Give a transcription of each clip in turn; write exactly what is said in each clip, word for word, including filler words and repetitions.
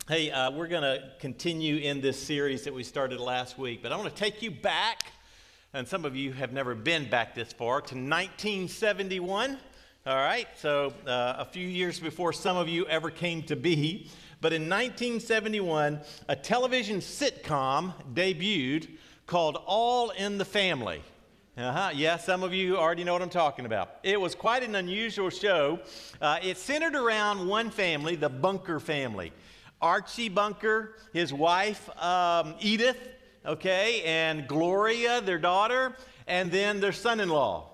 Hey, uh, we're going to continue in this series that we started last week, but I want to take you back, and some of you have never been back this far, to nineteen seventy-one. All right, so uh, a few years before some of you ever came to be, but in nineteen seventy-one, a television sitcom debuted called All in the Family. Uh-huh. Yeah, some of you already know what I'm talking about. It was quite an unusual show. Uh, it centered around one family, the Bunker family. Archie Bunker, his wife um, Edith, okay, and Gloria, their daughter, and then their son-in-law.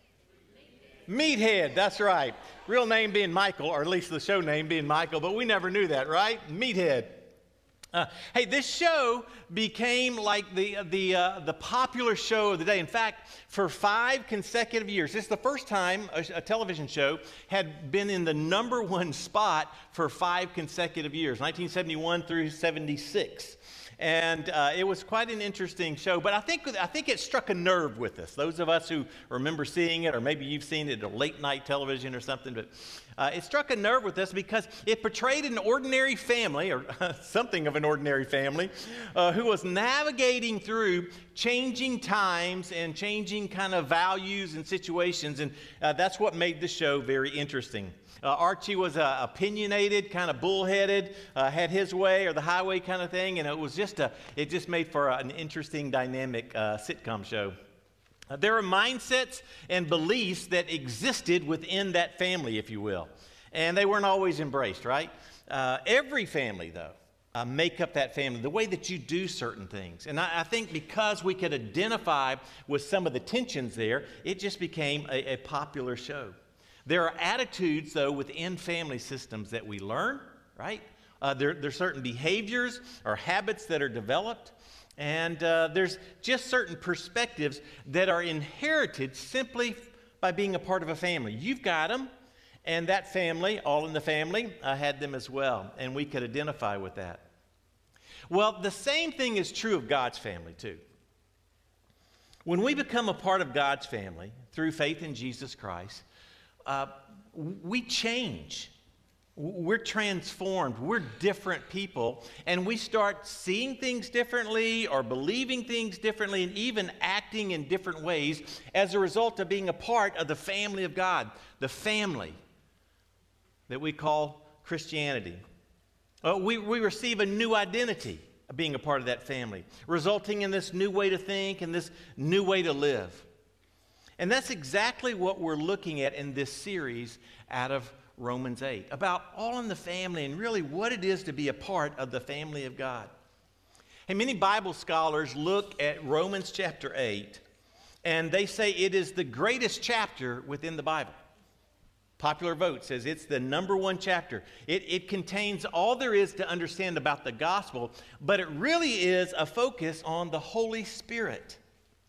Meathead, that's right. Real name being Michael, or at least the show name being Michael, but we never knew that, right? Meathead. Uh, hey, this show became like the the uh, the popular show of the day. In fact, for five consecutive years, this is the first time a, a television show had been in the number one spot for five consecutive years, nineteen seventy-one through seventy-six. And uh, it was quite an interesting show, but I think I think it struck a nerve with us. Those of us who remember seeing it, or maybe you've seen it on late night television or something, but uh, it struck a nerve with us because it portrayed an ordinary family, or something of an ordinary family, uh, who was navigating through changing times and changing kind of values and situations, and uh, that's what made the show very interesting. Uh, Archie was uh, opinionated, kind of bullheaded, uh, had his way or the highway kind of thing, and it was just a, it just made for an interesting, dynamic uh, sitcom show. Uh, there are mindsets and beliefs that existed within that family, if you will, and they weren't always embraced, right? Uh, every family, though, uh, make up that family, the way that you do certain things. And I, I think because we could identify with some of the tensions there, it just became a, a popular show. There are attitudes, though, within family systems that we learn, right? Uh, there, there's certain behaviors or habits that are developed, and uh, there's just certain perspectives that are inherited simply by being a part of a family. You've got them, and that family, all in the family, uh, had them as well, and we could identify with that. Well, the same thing is true of God's family, too. When we become a part of God's family through faith in Jesus Christ, Uh, we change. We're transformed. We're different people. And we start seeing things differently or believing things differently and even acting in different ways as a result of being a part of the family of God, the family that we call Christianity. Uh, we, we receive a new identity of being a part of that family, resulting in this new way to think and this new way to live. And that's exactly what we're looking at in this series out of Romans eight, about all in the family and really what it is to be a part of the family of God. And many Bible scholars look at Romans chapter eight, and they say it is the greatest chapter within the Bible. Popular Vote says it's the number one chapter. It, it contains all there is to understand about the gospel, but it really is a focus on the Holy Spirit.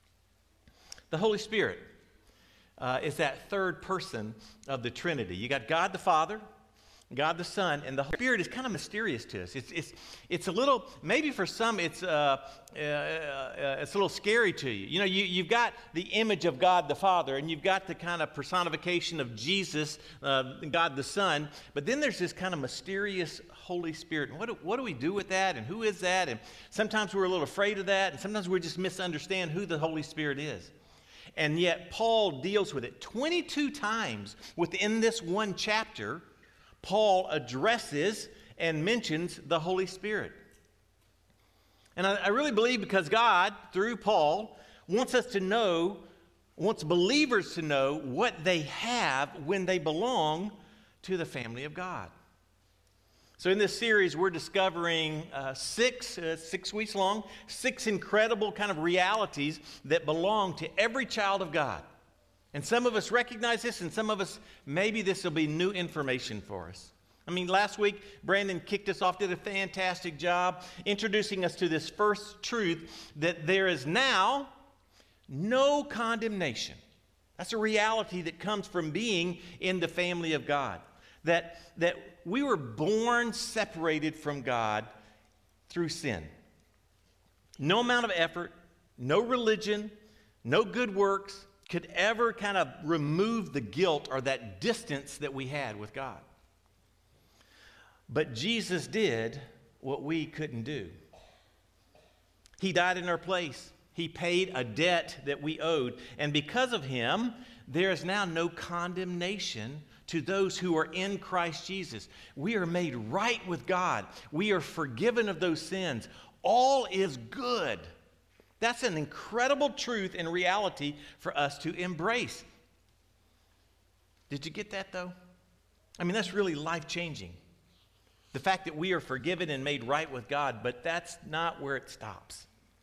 The Holy Spirit. Uh, is that third person of the Trinity. You got God the Father, God the Son, and the Holy Spirit is kind of mysterious to us. It's it's it's a little, maybe for some it's uh, uh, uh, it's a little scary to you. You know, you, you've got the image of God the Father, and you've got the kind of personification of Jesus, uh, God the Son, but then there's this kind of mysterious Holy Spirit. And what do, what do we do with that, and who is that? And sometimes we're a little afraid of that, and sometimes we just misunderstand who the Holy Spirit is. And yet Paul deals with it twenty-two times within this one chapter. Paul addresses and mentions the Holy Spirit. And I, I really believe because God, through Paul, wants us to know, wants believers to know what they have when they belong to the family of God. So in this series, we're discovering uh, six, uh, six weeks long, six incredible kind of realities that belong to every child of God. And some of us recognize this, and some of us, maybe this will be new information for us. I mean, last week, Brandon kicked us off, did a fantastic job introducing us to this first truth that there is now no condemnation. That's a reality that comes from being in the family of God. That, that we were born separated from God through sin. No amount of effort, no religion, no good works could ever kind of remove the guilt or that distance that we had with God. But Jesus did what we couldn't do. He died in our place. He paid a debt that we owed. And because of him, there is now no condemnation to those who are in Christ Jesus. We are made right with God. We are forgiven of those sins. All is good. That's an incredible truth and reality for us to embrace. Did you get that, though? I mean, that's really life-changing. The fact that we are forgiven and made right with God, but that's not where it stops.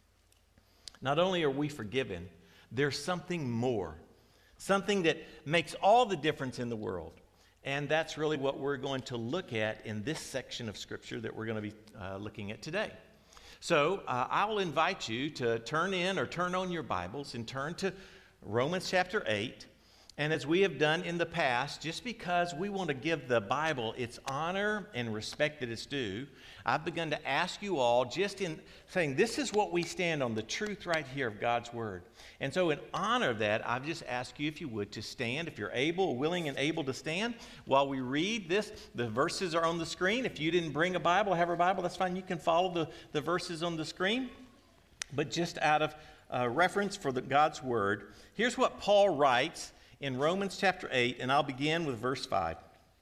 Not only are we forgiven, there's something more, something that makes all the difference in the world. And that's really what we're going to look at in this section of Scripture that we're going to be uh, looking at today. So uh, I will invite you to turn in or turn on your Bibles and turn to Romans chapter eight. And as we have done in the past, just because we want to give the Bible its honor and respect that it's due, I've begun to ask you all, just in saying this is what we stand on, the truth right here of God's Word. And so in honor of that, I've just asked you, if you would, to stand. If you're able, willing, and able to stand while we read this. The verses are on the screen. If you didn't bring a Bible, have a Bible, that's fine. You can follow the, the verses on the screen. But just out of uh, reference for the, God's Word, here's what Paul writes in Romans chapter eight, and I'll begin with verse five.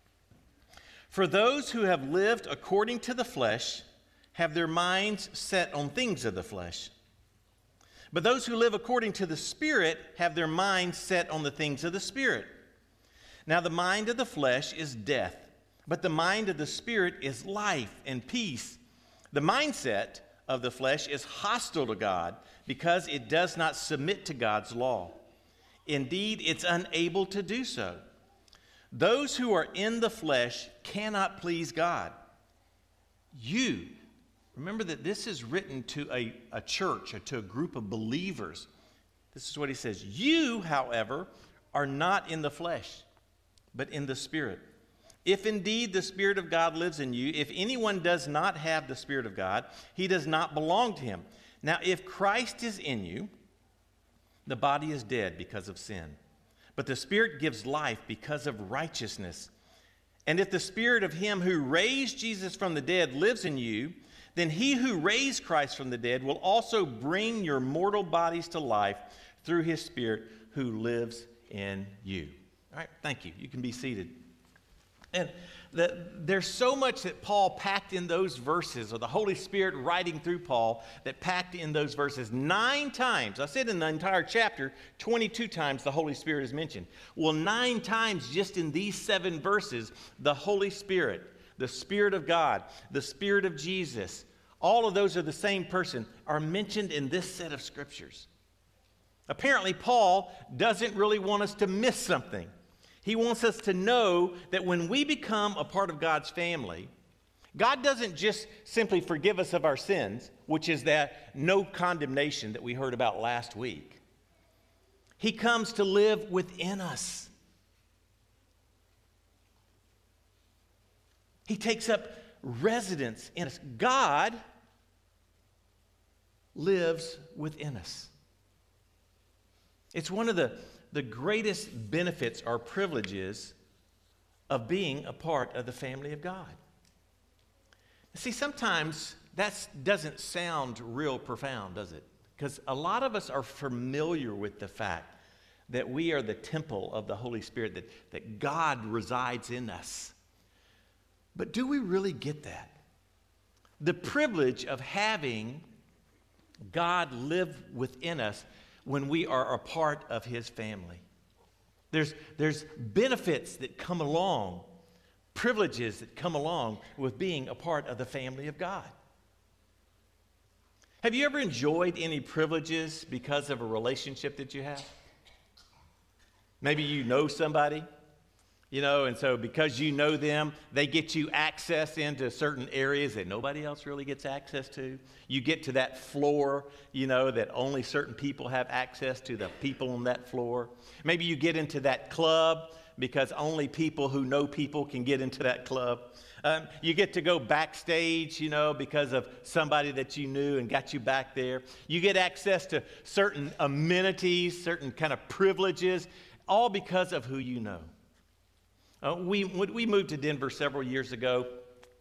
For those who have lived according to the flesh have their minds set on things of the flesh. But those who live according to the Spirit have their minds set on the things of the Spirit. Now the mind of the flesh is death, but the mind of the Spirit is life and peace. The mindset of the flesh is hostile to God because it does not submit to God's law. Indeed, it's unable to do so. Those who are in the flesh cannot please God. You, remember that this is written to a, a church or to a group of believers. This is what he says. You, however, are not in the flesh, but in the Spirit. If indeed the Spirit of God lives in you, if anyone does not have the Spirit of God, he does not belong to him. Now, if Christ is in you, the body is dead because of sin, but the Spirit gives life because of righteousness. And if the Spirit of him who raised Jesus from the dead lives in you, then he who raised Christ from the dead will also bring your mortal bodies to life through his Spirit who lives in you. All right, thank you. You can be seated. And the, there's so much that Paul packed in those verses, or the Holy Spirit writing through Paul that packed in those verses. Nine times, I said in the entire chapter, twenty-two times the Holy Spirit is mentioned. Well, nine times just in these seven verses, the Holy Spirit, the Spirit of God, the Spirit of Jesus, all of those are the same person, are mentioned in this set of scriptures. Apparently, Paul doesn't really want us to miss something. He wants us to know that when we become a part of God's family, God doesn't just simply forgive us of our sins, which is that no condemnation that we heard about last week. He comes to live within us. He takes up residence in us. God lives within us. It's one of the The greatest benefits or privileges of being a part of the family of God. See, sometimes that doesn't sound real profound, does it? Because a lot of us are familiar with the fact that we are the temple of the Holy Spirit, that, that God resides in us. But do we really get that? The privilege of having God live within us when we are a part of his family. There's, there's benefits that come along, privileges that come along with being a part of the family of God. Have you ever enjoyed any privileges because of a relationship that you have? Maybe you know somebody, you know, and so because you know them, they get you access into certain areas that nobody else really gets access to. You get to that floor, you know, that only certain people have access to, the people on that floor. Maybe you get into that club because only people who know people can get into that club. Um, you get to go backstage, you know, because of somebody that you knew and got you back there. You get access to certain amenities, certain kind of privileges, all because of who you know. Uh, we, when we moved to Denver several years ago,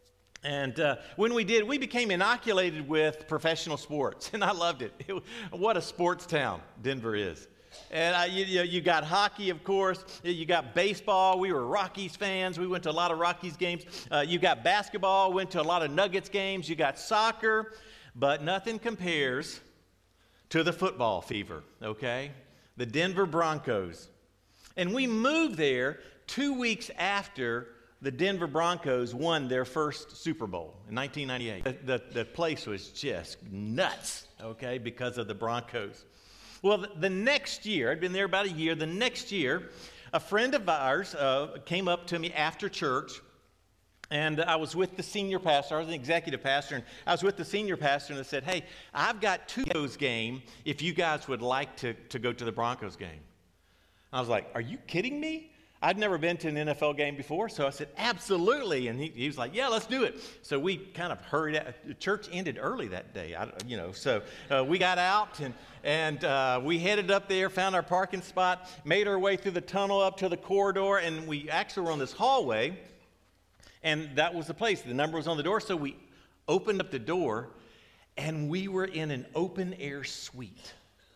And uh, when we did, we became inoculated with professional sports, and I loved it. It what a sports town Denver is. And I, you, you got hockey, of course. You got baseball. We were Rockies fans. We went to a lot of Rockies games. Uh, you got basketball. Went to a lot of Nuggets games. You got soccer. But nothing compares to the football fever, okay? The Denver Broncos. And we moved there two weeks after the Denver Broncos won their first Super Bowl in nineteen ninety-eight. The, the, the place was just nuts, okay, because of the Broncos. Well, the, the next year, I'd been there about a year, the next year, a friend of ours uh, came up to me after church, and I was with the senior pastor. I was an executive pastor, and I was with the senior pastor, and I said, hey, I've got two Broncos game if you guys would like to, to go to the Broncos game. I was like, are you kidding me? I'd never been to an N F L game before, so I said, absolutely. And he, he was like, yeah, let's do it. So we kind of hurried out. The church ended early that day, I, you know, so uh, we got out, and, and uh, we headed up there, found our parking spot, made our way through the tunnel up to the corridor, and we actually were on this hallway, and that was the place. The number was on the door, so we opened up the door, and we were in an open-air suite.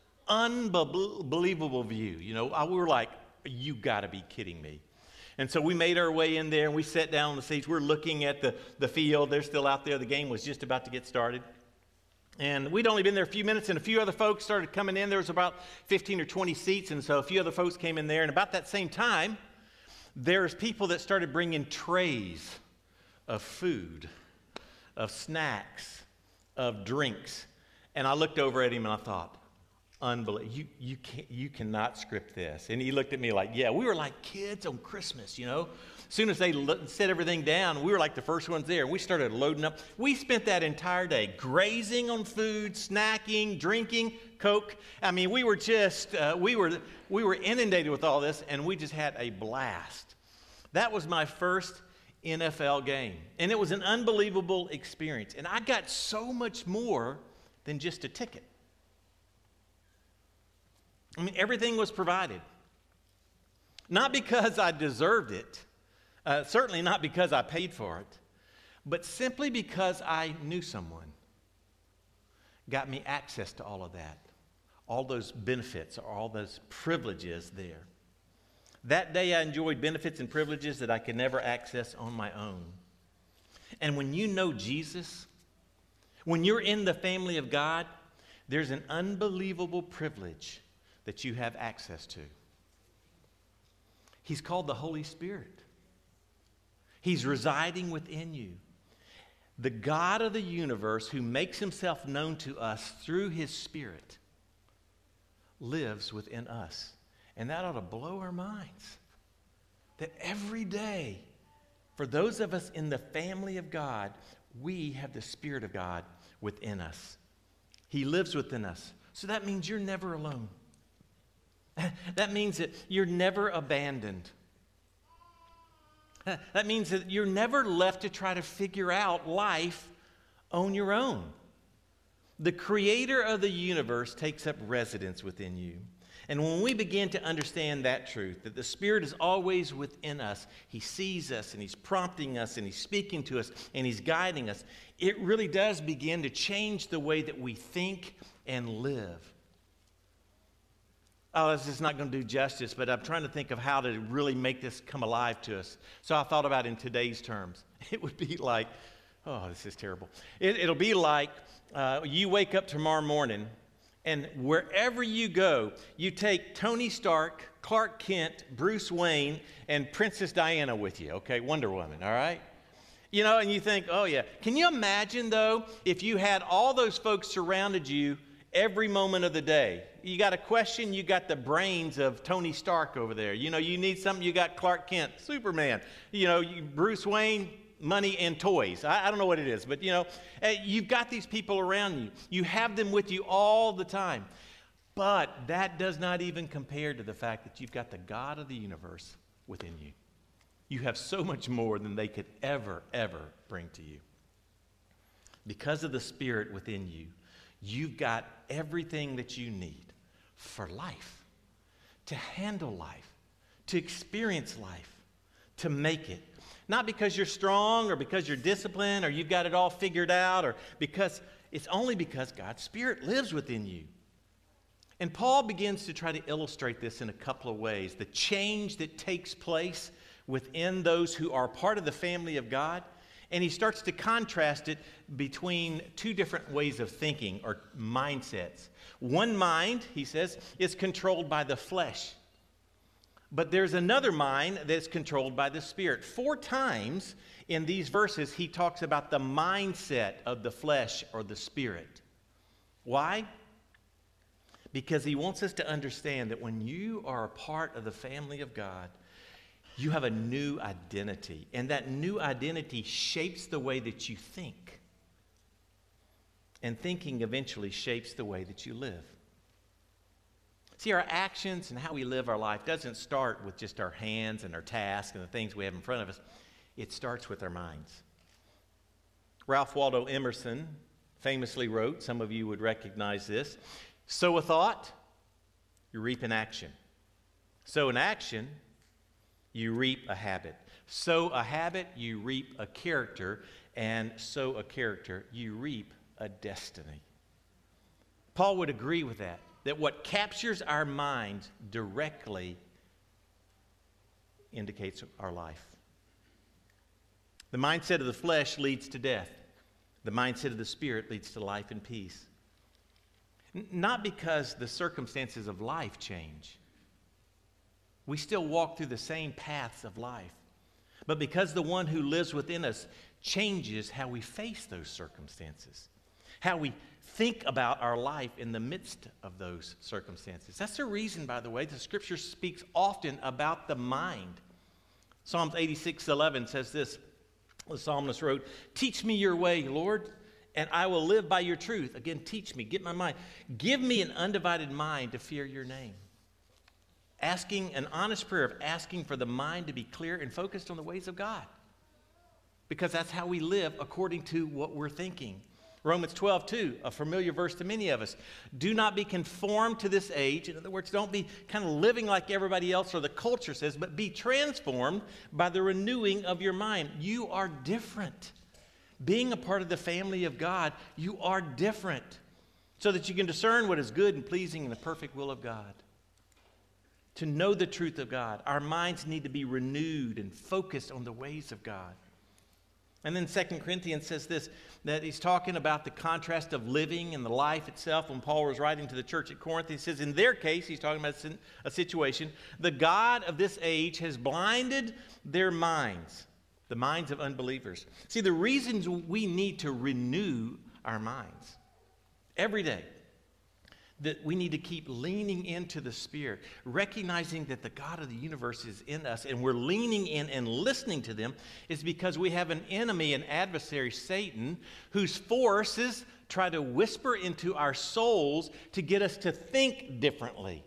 Unbelievable view. You know, we were like, you got to be kidding me. And so we made our way in there, and we sat down on the seats. We're looking at the, the field. They're still out there. The game was just about to get started. And we'd only been there a few minutes, and a few other folks started coming in. There was about fifteen or twenty seats, and so a few other folks came in there. And about that same time, there's people that started bringing trays of food, of snacks, of drinks. And I looked over at him, and I thought, unbelievable. You, you, can't, you cannot script this. And he looked at me like, yeah, we were like kids on Christmas, you know. As soon as they lo- set everything down, we were like the first ones there. We started loading up. We spent that entire day grazing on food, snacking, drinking, Coke. I mean, we were just, uh, we were, we were inundated with all this, and we just had a blast. That was my first N F L game. And it was an unbelievable experience. And I got so much more than just a ticket. I mean, everything was provided. Not because I deserved it, uh, certainly not because I paid for it, but simply because I knew someone got me access to all of that, all those benefits, all those privileges there. That day I enjoyed benefits and privileges that I could never access on my own. And when you know Jesus, when you're in the family of God, there's an unbelievable privilege that you have access to. He's called the Holy Spirit. He's residing within you. The God of the universe, who makes himself known to us through his Spirit, lives within us. And that ought to blow our minds. That every day, for those of us in the family of God, we have the Spirit of God within us. He lives within us. So that means you're never alone. That means that you're never abandoned. That means that you're never left to try to figure out life on your own. The creator of the universe takes up residence within you. And when we begin to understand that truth, that the Spirit is always within us, he sees us and he's prompting us and he's speaking to us and he's guiding us, it really does begin to change the way that we think and live. Oh, this is not going to do justice, but I'm trying to think of how to really make this come alive to us. So I thought about it in today's terms. It would be like, oh, this is terrible. It, it'll be like uh, you wake up tomorrow morning, and wherever you go, you take Tony Stark, Clark Kent, Bruce Wayne, and Princess Diana with you, okay? Wonder Woman, all right? You know, and you think, oh, yeah. Can you imagine, though, if you had all those folks surrounded you every moment of the day? You got a question, you got the brains of Tony Stark over there. You know, you need something, you got Clark Kent, Superman. You know, you, Bruce Wayne, money and toys. I, I don't know what it is, but, you know, you've got these people around you. You have them with you all the time. But that does not even compare to the fact that you've got the God of the universe within you. You have so much more than they could ever, ever bring to you. Because of the Spirit within you, you've got everything that you need for life, to handle life, to experience life, to make it. Not because you're strong or because you're disciplined or you've got it all figured out, or because it's only because God's Spirit lives within you. And Paul begins to try to illustrate this in a couple of ways. The change that takes place within those who are part of the family of God. And he starts to contrast it between two different ways of thinking or mindsets. One mind, he says, is controlled by the flesh. But there's another mind that's controlled by the Spirit. Four times in these verses, he talks about the mindset of the flesh or the spirit. Why? Because he wants us to understand that when you are a part of the family of God, you have a new identity. And that new identity shapes the way that you think. And thinking eventually shapes the way that you live. See, our actions and how we live our life doesn't start with just our hands and our tasks and the things we have in front of us. It starts with our minds. Ralph Waldo Emerson famously wrote, some of you would recognize this, sow a thought, you reap an action. Sow an action, you reap a habit. Sow a habit, you reap a character. And sow a character, you reap a destiny. Paul would agree with that. That what captures our minds directly indicates our life. The mindset of the flesh leads to death. The mindset of the Spirit leads to life and peace. N- not because the circumstances of life change. We still walk through the same paths of life. But because the one who lives within us changes how we face those circumstances. How we think about our life in the midst of those circumstances. That's the reason, by the way, the Scripture speaks often about the mind. Psalms eighty-six eleven says this. The psalmist wrote, "Teach me your way, Lord, and I will live by your truth." Again, teach me, get my mind. Give me an undivided mind to fear your name. Asking an honest prayer of asking for the mind to be clear and focused on the ways of God. Because that's how we live according to what we're thinking. Romans twelve two, a familiar verse to many of us. Do not be conformed to this age. In other words, don't be kind of living like everybody else or the culture says, but be transformed by the renewing of your mind. You are different. Being a part of the family of God, you are different. So that you can discern what is good and pleasing in the perfect will of God. To know the truth of God, our minds need to be renewed and focused on the ways of God. And then Second Corinthians says this, that he's talking about the contrast of living and the life itself. When Paul was writing to the church at Corinth, he says in their case, he's talking about a situation, the God of this age has blinded their minds, the minds of unbelievers. See, the reasons we need to renew our minds every day, that we need to keep leaning into the Spirit, recognizing that the God of the universe is in us, and we're leaning in and listening to them, is because we have an enemy, an adversary, Satan, whose forces try to whisper into our souls to get us to think differently.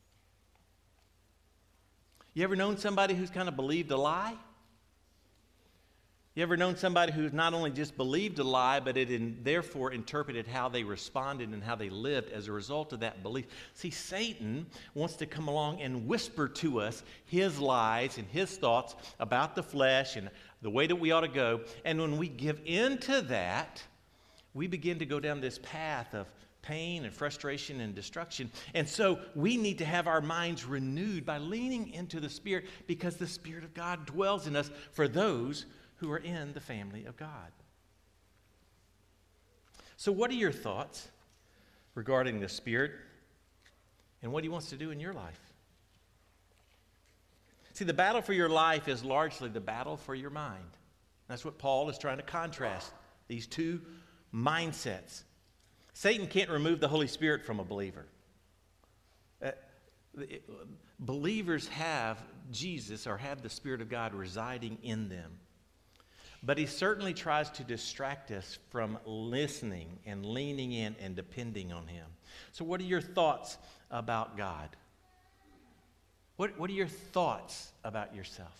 You ever known somebody who's kind of believed a lie? You ever known somebody who's not only just believed a lie, but it in, therefore interpreted how they responded and how they lived as a result of that belief? See, Satan wants to come along and whisper to us his lies and his thoughts about the flesh and the way that we ought to go. And when we give in to that, we begin to go down this path of pain and frustration and destruction. And so we need to have our minds renewed by leaning into the Spirit, because the Spirit of God dwells in us for those who are in the family of God. So what are your thoughts regarding the Spirit and what he wants to do in your life? See, the battle for your life is largely the battle for your mind. That's what Paul is trying to contrast, these two mindsets. Satan can't remove the Holy Spirit from a believer. Uh, believers have Jesus or have the Spirit of God residing in them. But he certainly tries to distract us from listening and leaning in and depending on him. So what are your thoughts about God? What, what are your thoughts about yourself?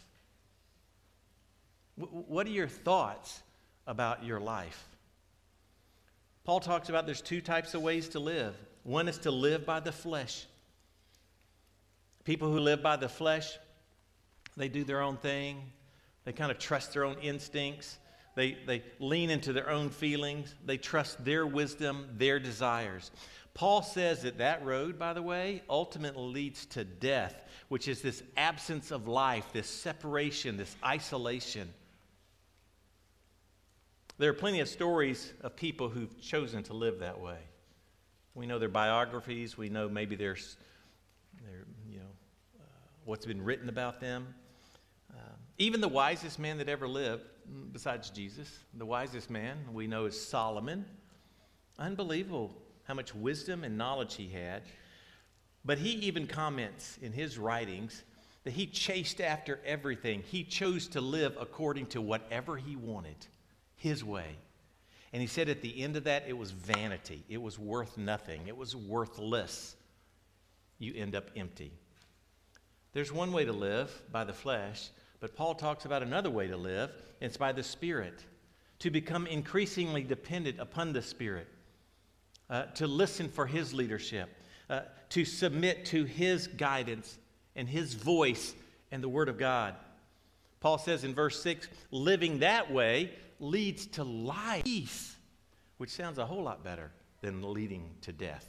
What, what are your thoughts about your life? Paul talks about there's two types of ways to live. One is to live by the flesh. People who live by the flesh, they do their own thing. They kind of trust their own instincts. They, they lean into their own feelings. They trust their wisdom, their desires. Paul says that that road, by the way, ultimately leads to death, which is this absence of life, this separation, this isolation. There are plenty of stories of people who've chosen to live that way. We know their biographies. We know maybe there's, their, you know, uh, what's been written about them. Uh, even the wisest man that ever lived, besides Jesus, the wisest man we know is Solomon. Unbelievable how much wisdom and knowledge he had. But he even comments in his writings that he chased after everything. He chose to live according to whatever he wanted, his way. And he said at the end of that, it was vanity. It was worth nothing. It was worthless. You end up empty. There's one way to live, by the flesh, but Paul talks about another way to live, and it's by the Spirit. To become increasingly dependent upon the Spirit. Uh, to listen for His leadership. Uh, to submit to His guidance and His voice and the Word of God. Paul says in verse six, living that way leads to life, peace, which sounds a whole lot better than leading to death.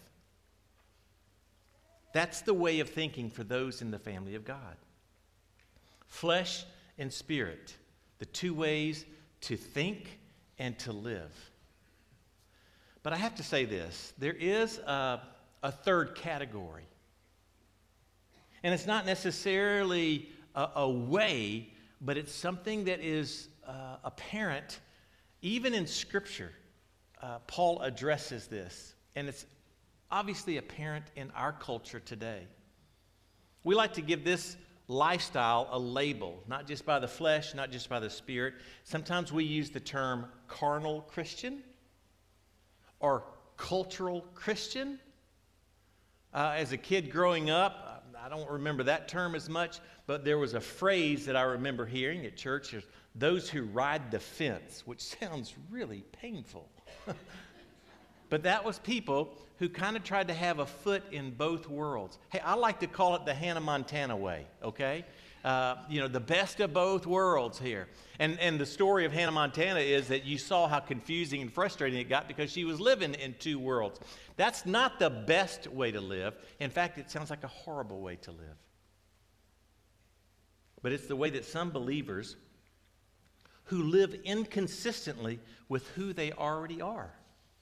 That's the way of thinking for those in the family of God. Flesh and spirit, the two ways to think and to live. But I have to say this, there is a, a third category. And it's not necessarily a, a way, but it's something that is uh, apparent even in Scripture. Uh, Paul addresses this, and it's obviously apparent in our culture today. We like to give this lifestyle a label, not just by the flesh, not just by the spirit. Sometimes we use the term carnal Christian or cultural Christian. Uh, as a kid growing up, I don't remember that term as much, but there was a phrase that I remember hearing at church, those who ride the fence, which sounds really painful. But that was people who kind of tried to have a foot in both worlds. Hey, I like to call it the Hannah Montana way, okay? Uh, you know, the best of both worlds here. And, and the story of Hannah Montana is that you saw how confusing and frustrating it got because she was living in two worlds. That's not the best way to live. In fact, it sounds like a horrible way to live. But it's the way that some believers who live inconsistently with who they already are.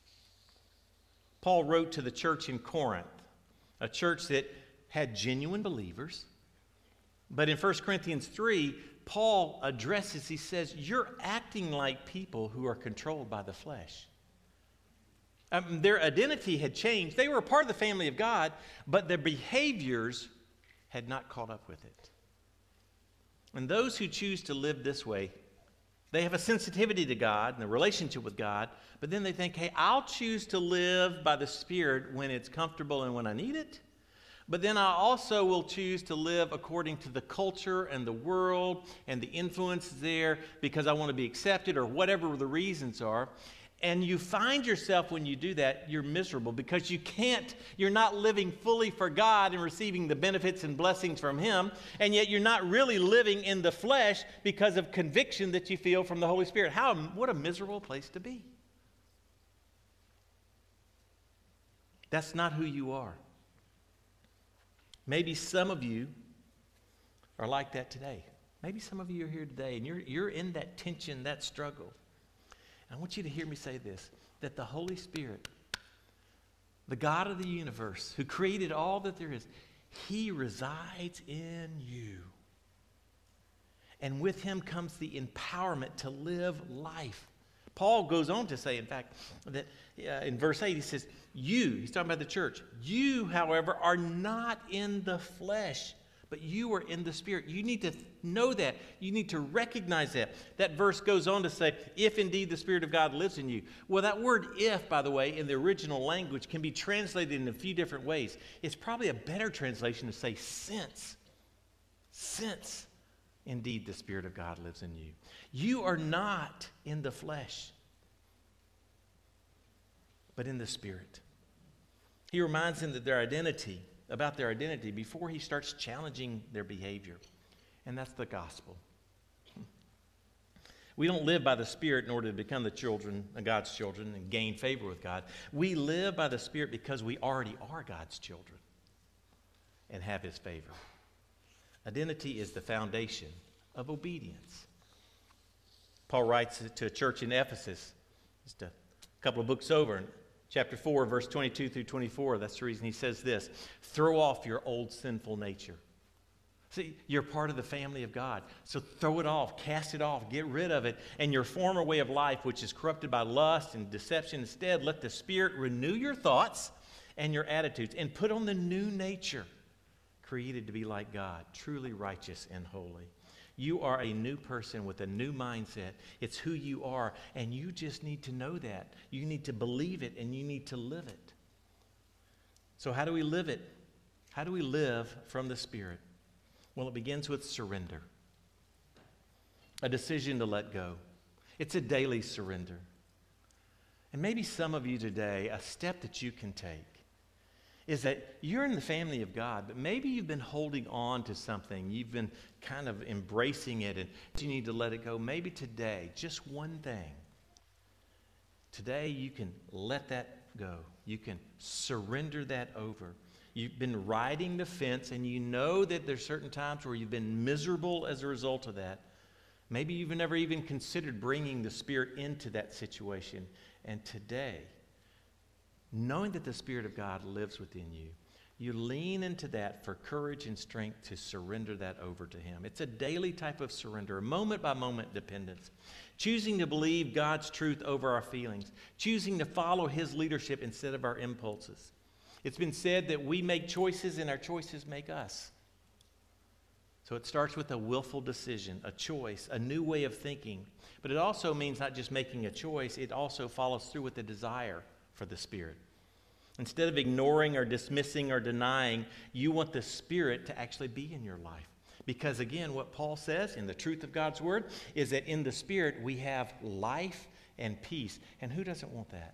Paul wrote to the church in Corinth, a church that had genuine believers. But in First Corinthians three, Paul addresses, he says, you're acting like people who are controlled by the flesh. Um, their identity had changed. They were a part of the family of God, but their behaviors had not caught up with it. And those who choose to live this way, they have a sensitivity to God and a relationship with God, but then they think, hey, I'll choose to live by the Spirit when it's comfortable and when I need it. But then I also will choose to live according to the culture and the world and the influence there because I want to be accepted or whatever the reasons are. And you find yourself when you do that, you're miserable because you can't, you're not living fully for God and receiving the benefits and blessings from Him, and yet you're not really living in the flesh because of conviction that you feel from the Holy Spirit. How, what a miserable place to be. That's not who you are. Maybe some of you are like that today. Maybe some of you are here today and you're, you're in that tension, that struggle. I want you to hear me say this, that the Holy Spirit, the God of the universe, who created all that there is, He resides in you. And with Him comes the empowerment to live life. Paul goes on to say, in fact, that uh, in verse eight, he says, you, he's talking about the church, you, however, are not in the flesh, but you are in the Spirit. You need to know that. You need to recognize that. That verse goes on to say, if indeed the Spirit of God lives in you. Well, that word if, by the way, in the original language can be translated in a few different ways. It's probably a better translation to say since. Since indeed the Spirit of God lives in you. You are not in the flesh, but in the Spirit. He reminds them that their identity, about their identity before he starts challenging their behavior. And that's the gospel. We don't live by the Spirit in order to become the children of God's children and gain favor with God. We live by the Spirit because we already are God's children and have His favor. Identity is the foundation of obedience. Paul writes to a church in Ephesus, just a couple of books over, in chapter four, verse twenty-two through twenty-four. That's the reason he says this: throw off your old sinful nature. See, you're part of the family of God. So throw it off, cast it off, get rid of it. And your former way of life, which is corrupted by lust and deception, instead, let the Spirit renew your thoughts and your attitudes and put on the new nature, created to be like God, truly righteous and holy. You are a new person with a new mindset. It's who you are, and you just need to know that. You need to believe it, and you need to live it. So how do we live it? How do we live from the Spirit? Well, it begins with surrender, a decision to let go. It's a daily surrender. And maybe some of you today, a step that you can take is that you're in the family of God, but maybe you've been holding on to something. You've been kind of embracing it, and you need to let it go. Maybe today, just one thing. Today, you can let that go. You can surrender that over. You've been riding the fence, and you know that there's certain times where you've been miserable as a result of that. Maybe you've never even considered bringing the Spirit into that situation. And today, knowing that the Spirit of God lives within you, you lean into that for courage and strength to surrender that over to Him. It's a daily type of surrender, a moment-by-moment dependence. Choosing to believe God's truth over our feelings. Choosing to follow His leadership instead of our impulses. It's been said that we make choices and our choices make us. So it starts with a willful decision, a choice, a new way of thinking. But it also means not just making a choice, it also follows through with a desire for the Spirit. Instead of ignoring or dismissing or denying, you want the Spirit to actually be in your life. Because again, what Paul says in the truth of God's Word is that in the Spirit we have life and peace. And who doesn't want that?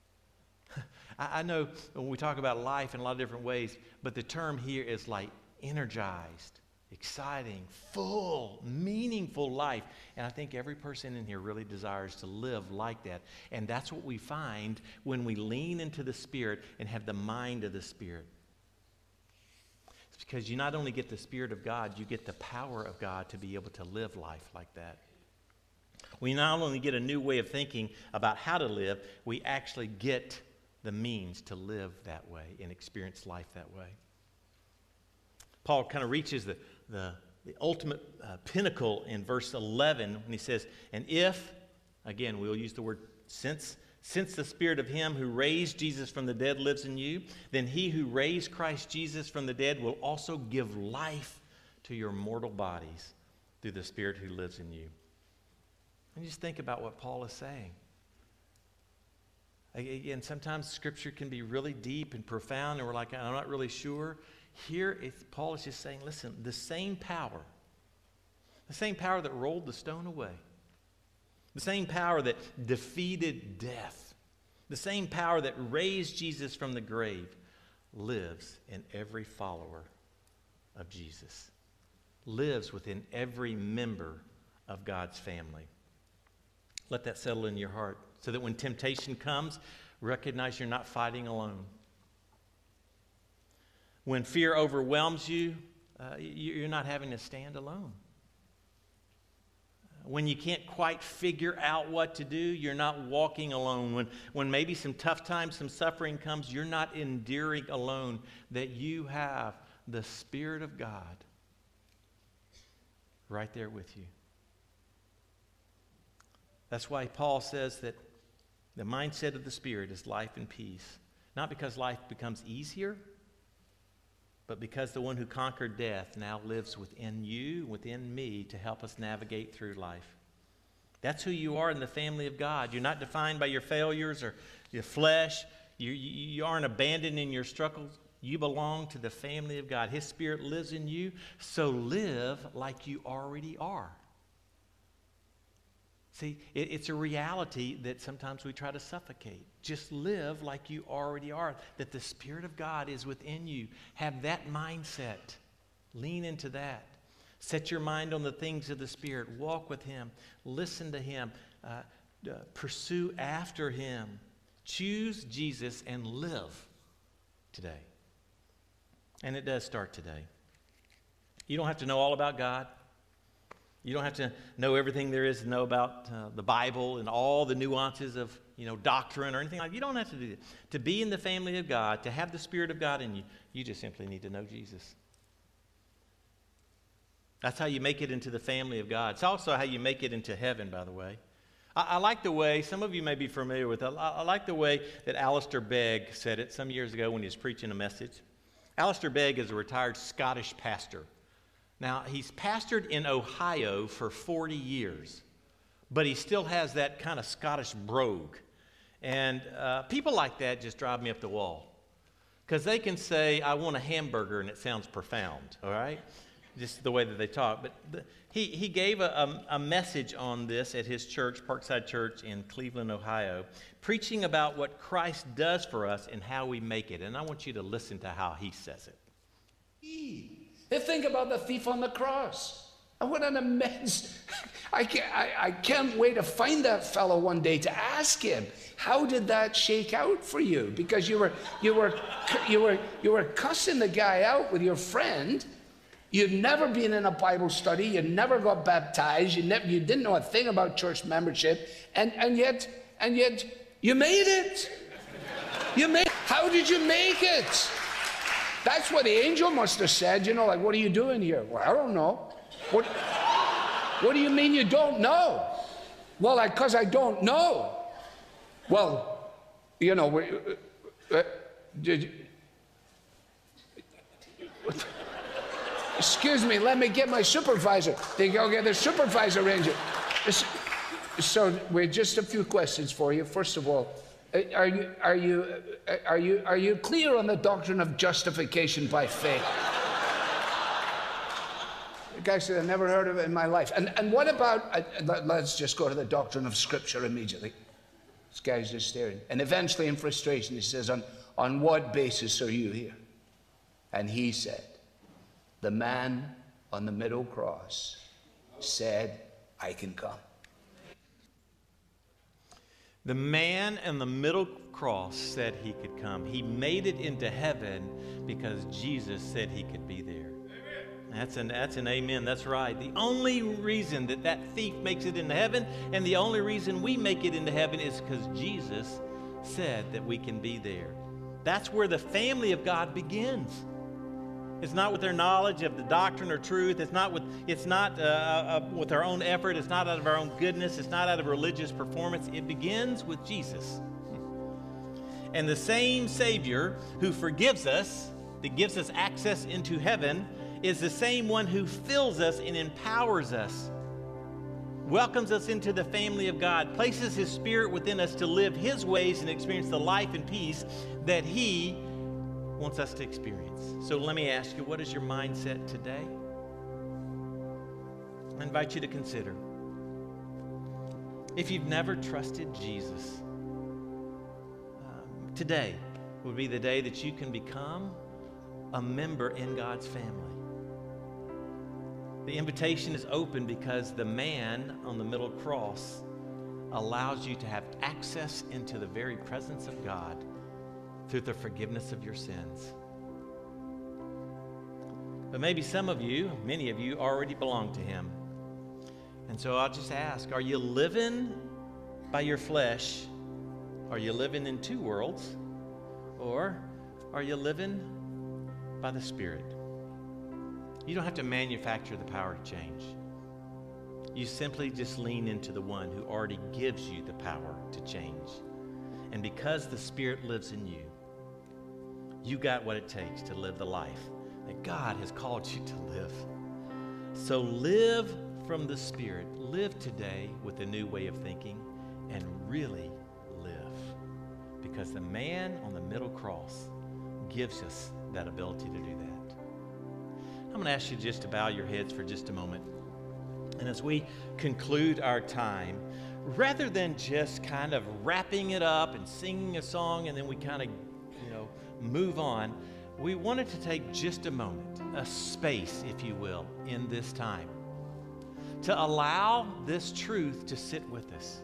I know when we talk about life in a lot of different ways, but the term here is like energized, exciting, full, meaningful life. And I think every person in here really desires to live like that. And that's what we find when we lean into the Spirit and have the mind of the Spirit. It's because you not only get the Spirit of God, you get the power of God to be able to live life like that. We not only get a new way of thinking about how to live, we actually get the means to live that way and experience life that way. Paul kind of reaches the, the, the ultimate uh, pinnacle in verse eleven when he says, and if, again, we'll use the word since, since the Spirit of Him who raised Jesus from the dead lives in you, then He who raised Christ Jesus from the dead will also give life to your mortal bodies through the Spirit who lives in you. And just think about what Paul is saying. Again, sometimes Scripture can be really deep and profound, and we're like, I'm not really sure. Here, it's, Paul is just saying, listen, the same power, the same power that rolled the stone away, the same power that defeated death, the same power that raised Jesus from the grave lives in every follower of Jesus, lives within every member of God's family. Let that settle in your heart so that when temptation comes, recognize you're not fighting alone. When fear overwhelms you, uh, you're not having to stand alone. When you can't quite figure out what to do, you're not walking alone. When, when maybe some tough times, some suffering comes, you're not enduring alone. That you have the Spirit of God right there with you. That's why Paul says that the mindset of the Spirit is life and peace. Not because life becomes easier, but because the one who conquered death now lives within you, within me, to help us navigate through life. That's who you are in the family of God. You're not defined by your failures or your flesh. You, you, you aren't abandoned in your struggles. You belong to the family of God. His Spirit lives in you, so live like you already are. See, it, it's a reality that sometimes we try to suffocate. Just live like you already are, that the Spirit of God is within you. Have that mindset. Lean into that. Set your mind on the things of the Spirit. Walk with Him. Listen to Him. Uh, uh, pursue after Him. Choose Jesus and live today. And it does start today. You don't have to know all about God. You don't have to know everything there is to know about uh, the Bible and all the nuances of, you know, doctrine or anything like that. You don't have to do that. To be in the family of God, to have the Spirit of God in you, you just simply need to know Jesus. That's how you make it into the family of God. It's also how you make it into heaven, by the way. I, I like the way, some of you may be familiar with it, I, I like the way that Alistair Begg said it some years ago when he was preaching a message. Alistair Begg is a retired Scottish pastor. Now, he's pastored in Ohio for forty years, but he still has that kind of Scottish brogue. And uh, people like that just drive me up the wall because they can say, I want a hamburger, and it sounds profound, all right? Just the way that they talk. But the, he, he gave a, a, a message on this at his church, Parkside Church in Cleveland, Ohio, preaching about what Christ does for us and how we make it. And I want you to listen to how he says it. They think about the thief on the cross. And what an immense... I can't, I, I can't wait to find that fellow one day to ask him, how did that shake out for you? Because you were, you were, you were, you were cussing the guy out with your friend. You'd never been in a Bible study. You never got baptized. You, never, you didn't know a thing about church membership. And, and, yet, and yet, you made it. You made How did you make it? That's what the angel must have said. You know, like, what are you doing here? Well, I don't know. What, what do you mean you don't know? Well, because I, I don't know. Well, you know, we, uh, uh, did you, excuse me, let me get my supervisor. They go get the supervisor ranger. So, wait, just a few questions for you. First of all, are you are you are you are you clear on the doctrine of justification by faith? The guy said, "I've never heard of it in my life." And and what about? Uh, let's just go to the doctrine of Scripture immediately. This guy's just staring, and eventually, in frustration, he says, "On on what basis are you here?" And he said, the man on the middle cross said, I can come. The man on the middle cross said he could come. He made it into heaven because Jesus said he could be there. That's an, that's an amen. That's right. The only reason that that thief makes it into heaven and the only reason we make it into heaven is because Jesus said that we can be there. That's where the family of God begins. It's not with their knowledge of the doctrine or truth. It's not with, it's not uh, uh, with our own effort. It's not out of our own goodness. It's not out of religious performance. It begins with Jesus. And the same Savior who forgives us, that gives us access into heaven, is the same one who fills us and empowers us, welcomes us into the family of God, places His Spirit within us to live His ways and experience the life and peace that He wants us to experience. So let me ask you, what is your mindset today? I invite you to consider. If you've never trusted Jesus, um, today would be the day that you can become a member in God's family. The invitation is open because the man on the middle cross allows you to have access into the very presence of God through the forgiveness of your sins. But maybe some of you, many of you, already belong to Him. And so I'll just ask, are you living by your flesh? Are you living in two worlds? Or are you living by the Spirit? You don't have to manufacture the power to change. You simply just lean into the one who already gives you the power to change. And because the Spirit lives in you, you got what it takes to live the life that God has called you to live. So live from the Spirit. Live today with a new way of thinking and really live. Because the man on the middle cross gives us that ability to do that. I'm going to ask you just to bow your heads for just a moment. And as we conclude our time, rather than just kind of wrapping it up and singing a song and then we kind of, you know, move on, we wanted to take just a moment, a space, if you will, in this time to allow this truth to sit with us.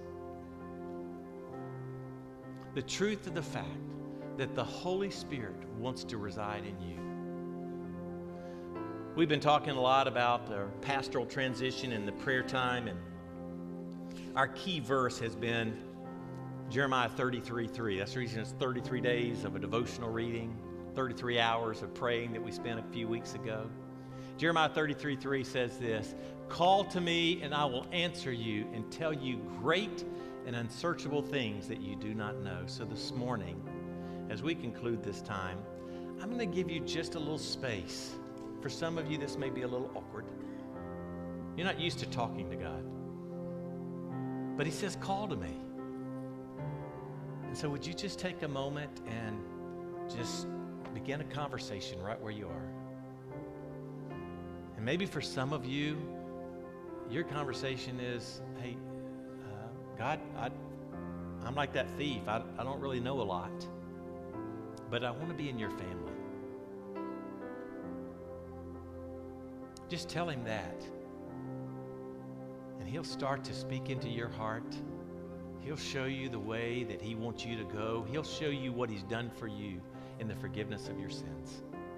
The truth of the fact that the Holy Spirit wants to reside in you. We've been talking a lot about our pastoral transition and the prayer time, and our key verse has been Jeremiah thirty-three three. That's the reason it's thirty-three days of a devotional reading, thirty-three hours of praying that we spent a few weeks ago. Jeremiah thirty-three three says this, "Call to me and I will answer you and tell you great and unsearchable things that you do not know." So this morning, as we conclude this time, I'm going to give you just a little space. For some of you, this may be a little awkward. You're not used to talking to God. But he says, call to me. And so would you just take a moment and just begin a conversation right where you are? And maybe for some of you, your conversation is, hey, uh, God, I, I'm like that thief. I, I don't really know a lot, but I want to be in your family. Just tell him that. And he'll start to speak into your heart. He'll show you the way that he wants you to go. He'll show you what he's done for you in the forgiveness of your sins.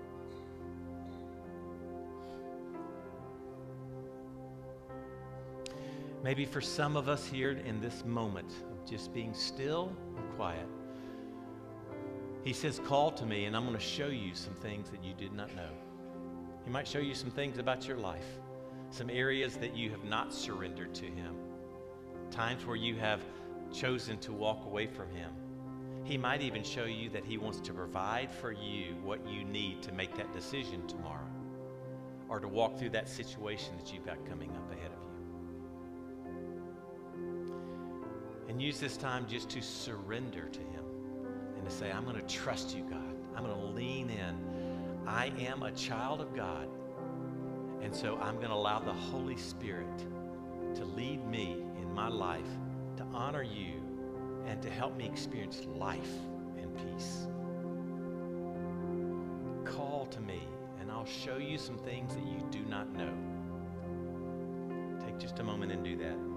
Maybe for some of us here in this moment of just being still and quiet, he says, call to me and I'm going to show you some things that you did not know. He might show you some things about your life, some areas that you have not surrendered to him, times where you have chosen to walk away from him. He might even show you that he wants to provide for you what you need to make that decision tomorrow, or to walk through that situation that you've got coming up ahead of you. And use this time just to surrender to him and to say, I'm going to trust you, God. I'm going to lean in. I am a child of God, and so I'm going to allow the Holy Spirit to lead me in my life, to honor you, and to help me experience life and peace. Call to me, and I'll show you some things that you do not know. Take just a moment and do that.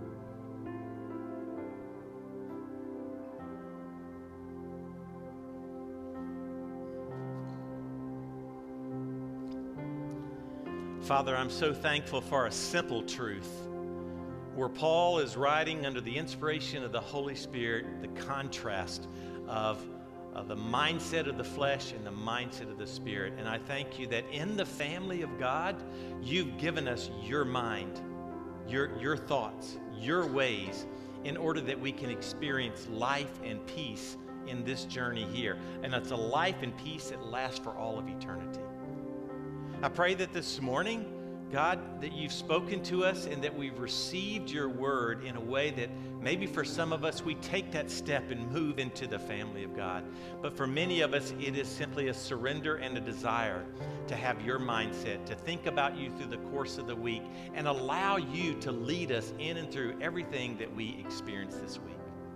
Father, I'm so thankful for a simple truth where Paul is writing under the inspiration of the Holy Spirit, the contrast of, of the mindset of the flesh and the mindset of the Spirit. And I thank you that in the family of God, you've given us your mind, your, your thoughts, your ways, in order that we can experience life and peace in this journey here. And it's a life and peace that lasts for all of eternity. I pray that this morning, God, that you've spoken to us and that we've received your word in a way that maybe for some of us, we take that step and move into the family of God. But for many of us, it is simply a surrender and a desire to have your mindset, to think about you through the course of the week and allow you to lead us in and through everything that we experience this week.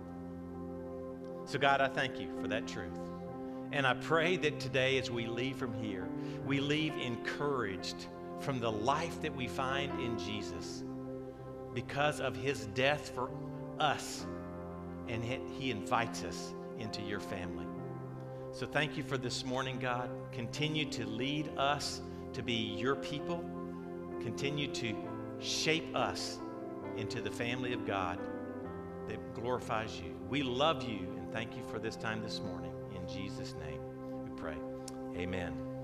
So God, I thank you for that truth. And I pray that today as we leave from here, we leave encouraged from the life that we find in Jesus because of his death for us. And he invites us into your family. So thank you for this morning, God. Continue to lead us to be your people. Continue to shape us into the family of God that glorifies you. We love you and thank you for this time this morning. In Jesus' name we pray. Amen.